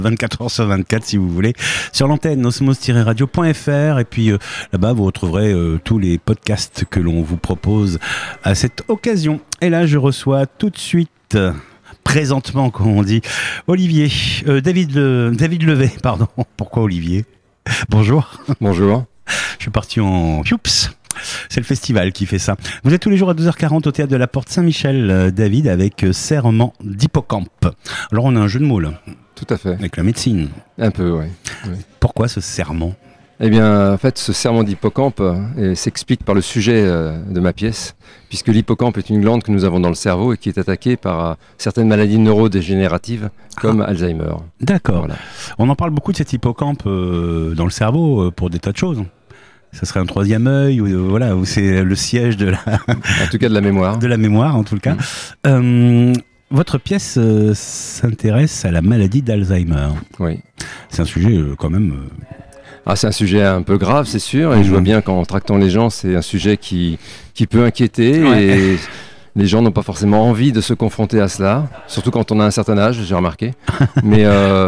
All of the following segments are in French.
24 heures sur 24 si vous voulez, sur l'antenne osmose-radio.fr et puis là-bas vous retrouverez tous les podcasts que l'on vous propose à cette occasion. Et là je reçois tout de suite, présentement comme on dit, Olivier, David Levet, pardon. Pourquoi Olivier ? Bonjour. Bonjour. Je suis parti en Youps. C'est le festival qui fait ça. Vous êtes tous les jours à 12h40 au théâtre de la Porte Saint-Michel, David, avec Serment d'hippocampe. Alors on a un jeu de mots là. Tout à fait. Avec la médecine. Un peu, oui. Pourquoi ce serment ? Eh bien, en fait, ce serment d'hippocampe s'explique par le sujet de ma pièce, puisque l'hippocampe est une glande que nous avons dans le cerveau et qui est attaquée par certaines maladies neurodégénératives comme Alzheimer. D'accord. Voilà. On en parle beaucoup de cet hippocampe dans le cerveau pour des tas de choses. Ça serait un troisième œil, ou c'est le siège de la... En tout cas de la mémoire. De la mémoire, en tout cas. Votre pièce s'intéresse à la maladie d'Alzheimer. Oui. C'est un sujet quand même... c'est un sujet un peu grave, c'est sûr, et je vois bien qu'en tractant les gens, c'est un sujet qui peut inquiéter, et les gens n'ont pas forcément envie de se confronter à cela, surtout quand on a un certain âge, j'ai remarqué. Mais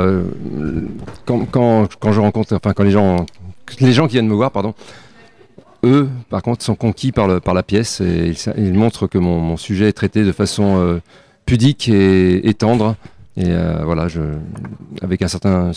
quand je rencontre, quand les gens qui viennent me voir, eux, par contre, sont conquis par la pièce, et ils montrent que mon sujet est traité de façon pudique et tendre. Et avec une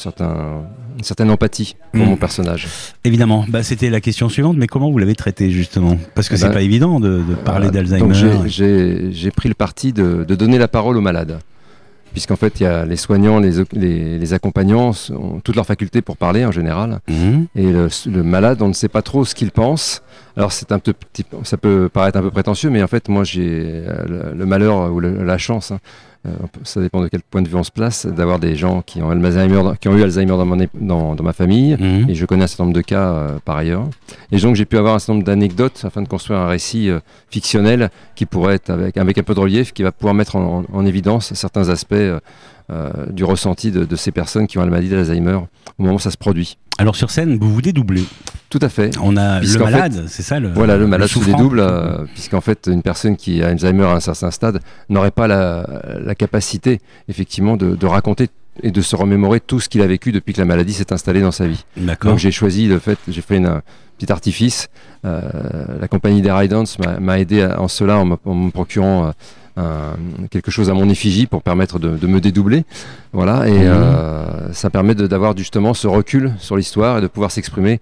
certaine empathie pour mon personnage. Évidemment, c'était la question suivante, mais comment vous l'avez traité justement ? Parce que c'est pas évident de parler d'Alzheimer. Donc j'ai pris le parti de donner la parole aux malades. Puisqu'en fait, il y a les soignants, les accompagnants ont toutes leurs facultés pour parler en général. Et le malade, on ne sait pas trop ce qu'il pense. Alors ça peut paraître un peu prétentieux, mais en fait, moi j'ai le malheur ou la chance, ça dépend de quel point de vue on se place, d'avoir des gens qui ont eu Alzheimer dans ma famille, et je connais un certain nombre de cas par ailleurs. Et donc j'ai pu avoir un certain nombre d'anecdotes afin de construire un récit fictionnel qui pourrait être avec un peu de relief, qui va pouvoir mettre en évidence certains aspects du ressenti de ces personnes qui ont la maladie d'Alzheimer au moment où ça se produit. Alors sur scène, vous vous dédoublez. Tout à fait. On a le malade, c'est ça le malade se souffrant. dédouble, puisqu'en fait, une personne qui a Alzheimer à un certain stade n'aurait pas la capacité, effectivement, de raconter et de se remémorer tout ce qu'il a vécu depuis que la maladie s'est installée dans sa vie. D'accord. Donc j'ai fait un petit artifice. La compagnie d'Air Dance m'a aidé en cela en me procurant quelque chose à mon effigie pour permettre de me dédoubler. Voilà, et ça permet d'avoir justement ce recul sur l'histoire et de pouvoir s'exprimer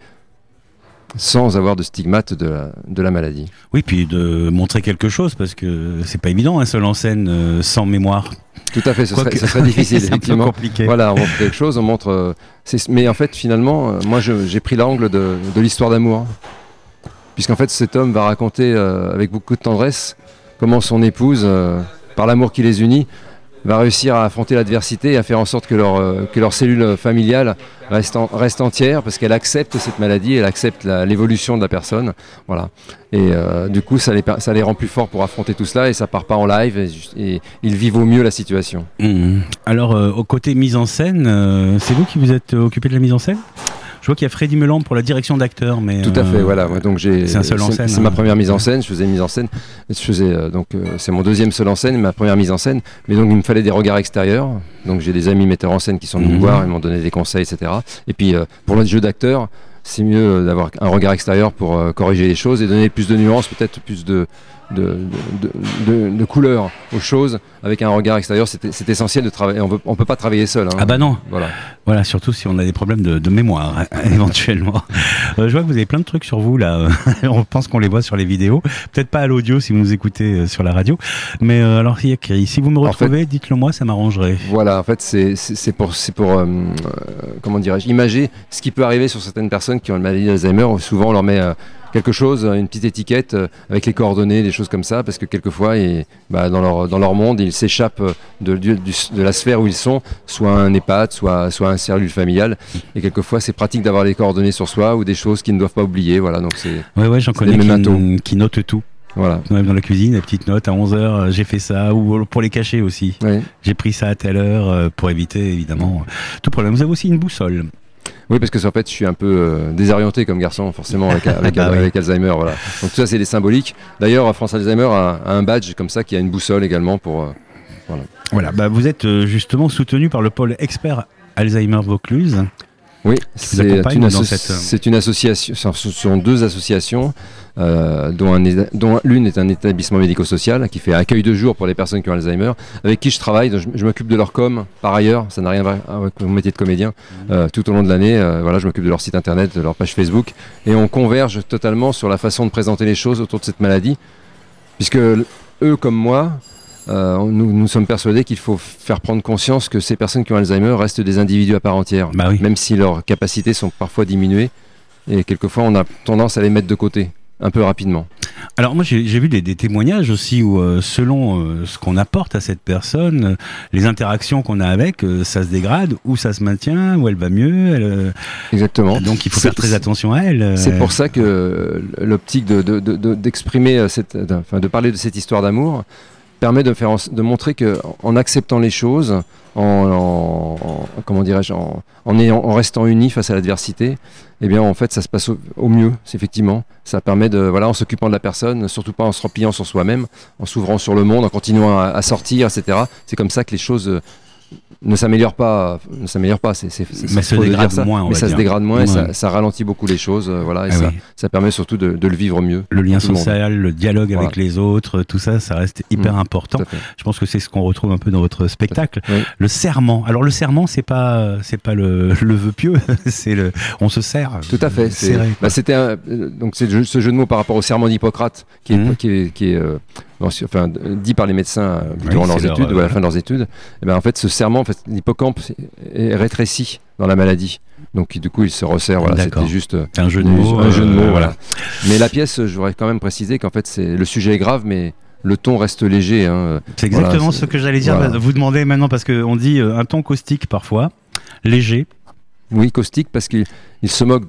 sans avoir de stigmate de la maladie. Oui, puis de montrer quelque chose, parce que c'est pas évident, seul en scène sans mémoire. Tout à fait, ce serait difficile, effectivement. C'est un peu compliqué. Voilà, on montre quelque chose, on montre... mais en fait, finalement, moi, j'ai pris l'angle de l'histoire d'amour. Puisqu'en fait, cet homme va raconter avec beaucoup de tendresse comment son épouse, par l'amour qui les unit, va réussir à affronter l'adversité et à faire en sorte que leur cellule familiale reste entière, parce qu'elle accepte cette maladie, elle accepte l'évolution de la personne. Voilà. Et du coup, ça les rend plus forts pour affronter tout cela, et ça part pas en live, et ils vivent au mieux la situation. Alors, au côté mise en scène, c'est vous qui vous êtes occupé de la mise en scène ? Je vois qu'il y a Freddy Meland pour la direction d'acteur, mais tout à fait, voilà. Donc c'est un seul en scène. C'est ma première mise en scène. Je faisais une mise en scène. C'est mon deuxième seul en scène, ma première mise en scène. Mais donc il me fallait des regards extérieurs. Donc j'ai des amis metteurs en scène qui sont venus me voir, ils m'ont donné des conseils, etc. Et puis pour le jeu d'acteur, c'est mieux d'avoir un regard extérieur pour corriger les choses et donner plus de nuances, peut-être plus de couleurs aux choses avec un regard extérieur. C'est essentiel de travailler. On peut pas travailler seul. Ah bah non. Voilà, surtout si on a des problèmes de mémoire éventuellement. Je vois que vous avez plein de trucs sur vous là. On pense qu'on les voit sur les vidéos. Peut-être pas à l'audio si vous nous écoutez sur la radio. Mais alors il y a écrit. Si vous me retrouvez, dites-le moi, ça m'arrangerait. Voilà, en fait c'est pour comment dirais-je, imager ce qui peut arriver sur certaines personnes qui ont une maladie d'Alzheimer. Souvent on leur met quelque chose, une petite étiquette avec les coordonnées, des choses comme ça, parce que quelquefois, dans leur monde, ils s'échappent de la sphère où ils sont, soit un EHPAD, soit un cellule familiale, et quelquefois c'est pratique d'avoir les coordonnées sur soi ou des choses qu'ils ne doivent pas oublier. Voilà, donc c'est. Ouais, j'en connais qui notent tout. Voilà. Dans la cuisine, la petite note à 11h, j'ai fait ça, ou pour les cacher aussi. Oui. J'ai pris ça à telle heure pour éviter évidemment tout problème. Vous avez aussi une boussole. Oui, parce que en fait, je suis un peu désorienté comme garçon, forcément, avec Alzheimer. Voilà. Donc tout ça, c'est des symboliques. D'ailleurs, France Alzheimer a un badge comme ça qui a une boussole également pour. Voilà. Vous êtes justement soutenu par le pôle expert Alzheimer Vaucluse. Oui, c'est une association. Ce sont 2 associations, dont l'une est un établissement médico-social qui fait accueil de jour pour les personnes qui ont Alzheimer, avec qui je travaille. Je m'occupe de leur com par ailleurs, ça n'a rien à voir avec mon métier de comédien. Tout au long de l'année, je m'occupe de leur site internet, de leur page Facebook, et on converge totalement sur la façon de présenter les choses autour de cette maladie, puisque eux comme moi, nous sommes persuadés qu'il faut faire prendre conscience que ces personnes qui ont Alzheimer restent des individus à part entière, même si leurs capacités sont parfois diminuées, et quelquefois on a tendance à les mettre de côté un peu rapidement. Alors moi j'ai vu des témoignages aussi où selon ce qu'on apporte à cette personne, les interactions qu'on a avec, ça se dégrade ou ça se maintient ou elle va mieux. Exactement. Donc il faut faire très attention à elle. C'est pour ça que l'optique d'exprimer de parler de cette histoire d'amour permet de montrer qu'en acceptant les choses, en restant unis face à l'adversité, eh bien en fait ça se passe au mieux. Effectivement, ça permet en s'occupant de la personne, surtout pas en se repliant sur soi-même, en s'ouvrant sur le monde, en continuant à sortir, etc. C'est comme ça que les choses ne s'améliore pas, mais ça se dégrade moins. Mais ça se dégrade moins, et ça ralentit beaucoup les choses, ça permet surtout de le vivre mieux. Le lien social, le dialogue avec les autres, tout ça, ça reste hyper important. Je pense que c'est ce qu'on retrouve un peu dans votre spectacle. Oui. Le serment. Alors le serment, c'est pas le vœu pieux, on se sert. Tout à fait. C'était donc c'est ce jeu de mots par rapport au serment d'Hippocrate qui est dit par les médecins durant leurs études ou à la fin de leurs études. Et en fait, ce serment, l'hippocampe est rétréci dans la maladie. Donc du coup, il se resserre. C'était juste un jeu de mots. Voilà. Mais la pièce, je voudrais quand même préciser qu'en fait, le sujet est grave, mais le ton reste léger. C'est exactement ce que j'allais dire. Vous demandez maintenant, parce qu'on dit un ton caustique parfois, léger. Oui, caustique, parce qu'il se moque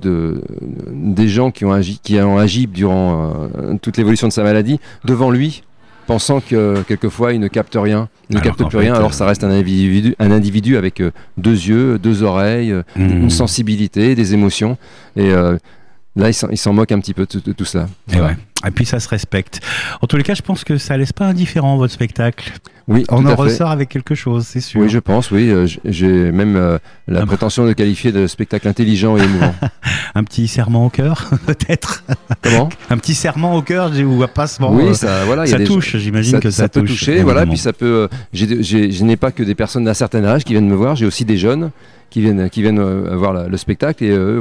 des gens qui ont agi durant toute l'évolution de sa maladie devant lui, pensant que quelquefois il ne capte rien. Il ne capte plus rien, alors ça reste un individu avec 2 yeux, 2 oreilles, une sensibilité, des émotions. Et là, il s'en moque un petit peu de tout ça. Et puis ça se respecte. En tous les cas, je pense que ça laisse pas indifférent votre spectacle. Oui, on en ressort avec quelque chose, c'est sûr. Oui, je pense, oui. J'ai même la prétention de qualifier de spectacle intelligent et émouvant. Un petit serment au cœur, peut-être. Comment ? Un petit serment au cœur ou à passement. Oui, ça touche, j'imagine que ça peut touche. Toucher, puis ça peut. Je n'ai pas que des personnes d'un certain âge qui viennent me voir, j'ai aussi des jeunes qui viennent voir le spectacle, et eux,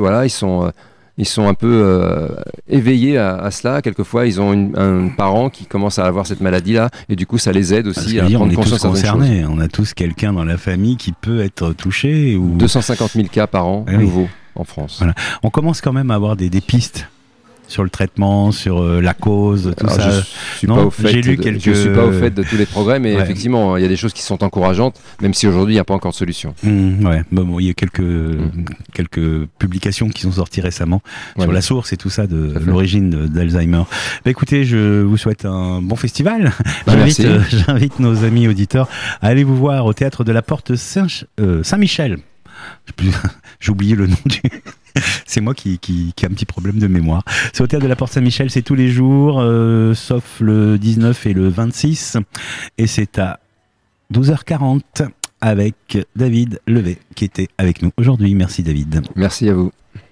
ils sont un peu éveillés à cela. Quelquefois, ils ont un parent qui commence à avoir cette maladie-là, et du coup, ça les aide aussi à prendre conscience de certaines choses. On a tous quelqu'un dans la famille qui peut être touché. 250 000 cas par an, nouveaux, en France. Voilà. On commence quand même à avoir des pistes sur le traitement, sur la cause, tout ça. Je suis pas au fait de tous les progrès, mais effectivement, il y a des choses qui sont encourageantes, même si aujourd'hui, il n'y a pas encore de solution. Il y a quelques publications qui sont sorties récemment sur la source et tout ça de l'origine d'Alzheimer. Écoutez, je vous souhaite un bon festival. J'invite nos amis auditeurs à aller vous voir au théâtre de la Porte Saint-Michel. J'ai oublié le nom du... C'est moi qui a un petit problème de mémoire. C'est au théâtre de la Porte Saint-Michel, c'est tous les jours, sauf le 19 et le 26. Et c'est à 12h40 avec David Levet qui était avec nous aujourd'hui. Merci David. Merci à vous.